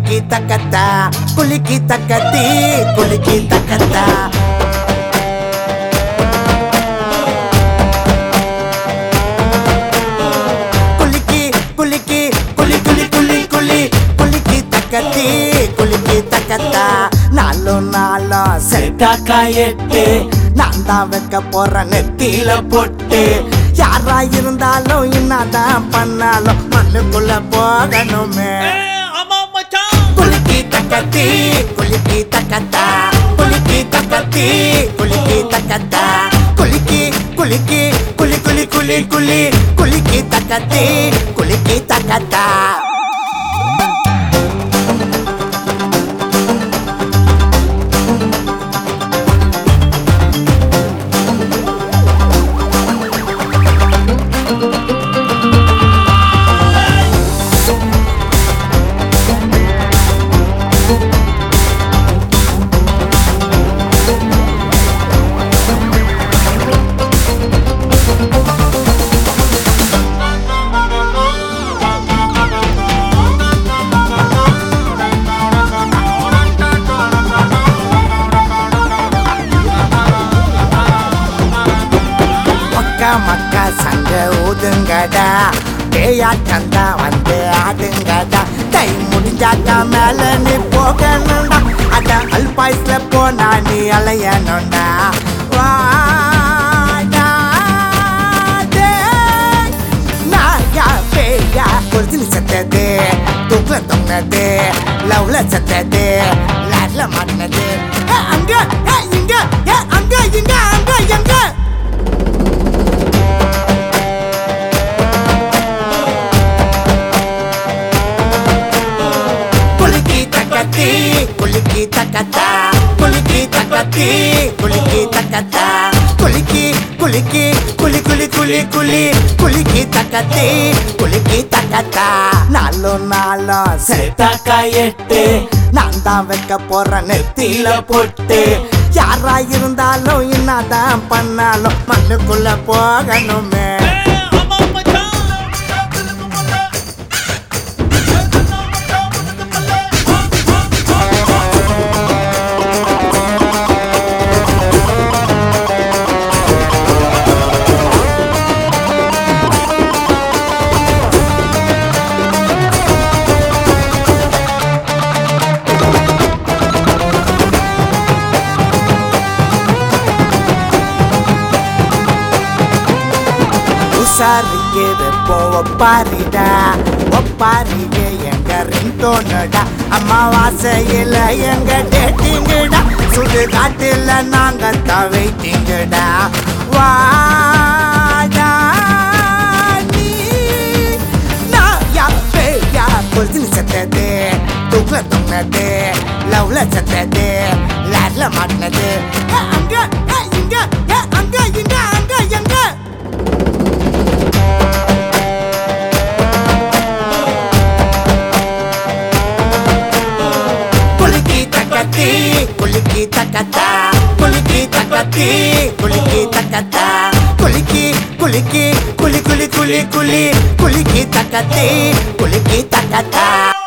குலுக்கி தக்கத்தா குலுக்கி தக்கத்தி குலுக்கி தக்கத்தா குலுக்கி குலுக்கி குலி குலி குலி குலி குலுக்கி தக்கத்தி குலுக்கி தக்கத்தா நாலும் நாளும் செட்டாக்கா எட்டு நான் தான் வைக்க போறேன் நெத்தியில போட்டு யாரா இருந்தாலும் என்னதான் பண்ணாலும் மண்ணுக்குள்ள போகணுமே குலுக்கி தக்கத்தி குலுக்கி தக்கத்தா குலுக்கி தக்கத்தி குலுக்கி தக்கத்தா குலுக்கி குலுக்கி குலி குலி குலி குலி குலுக்கி தக்கத்தி குலுக்கி தக்கத்தா மக்கா சங்க ஊதுங்கடா பேயாட்டந்தா வந்து ஆடுங்கடா தை முடிஞ்சாக்கா மேல நீ போகணும்டா அத அல்பாய்ஸ்ல போனா நீ அலையணும்டா நாயா பேயா பொறுத்து சத்தது தூக்குல தொங்கினது லவ்ல சத்தது லாட்ல மாட்டினது அங்க இங்க அங்க இங்க அங்க எங்க குலுக்கி தக்கத்தா குலுக்கி தக்கத்தி குலுக்கி தக்கத்தா குலுக்கி குலுக்கி குலி குலி குலி குலி குலுக்கி தக்கத்தி குலுக்கி தக்கத்தா நாலும் நாளும் செட்டாக்கா எட்டு நான் தான் வைக்க போறேன் நெத்தியில போட்டு யாரா இருந்தாலும் என்னதான் பண்ணாலும் மண்ணுக்குள்ள போகணுமே சாரிக்கு வெப்போ ஒப்பாரிடா ஒப்பாரிக எங்க ரிங்டோனுடா அம்மாவாசையில எங்க டேட்டிங்கடா சுடு காட்டுல நாங்க தவைட்டிங்கடா வாடா நீ நாயா பேயா பொறுத்து சத்தது தூக்குல தொங்கினது லவ்ல சத்தது லாட்ல மாட்டினது அங்க இங்க அங்க இங்க அங்க எங்க குலுக்கி தக்கத்தா குலுக்கி தக்கத்தி குலுக்கி தக்கத்தா குலுக்கி குலுக்கி குலி குலி குலி குலி குலுக்கி தக்கத்தி குலுக்கி தக்கத்தா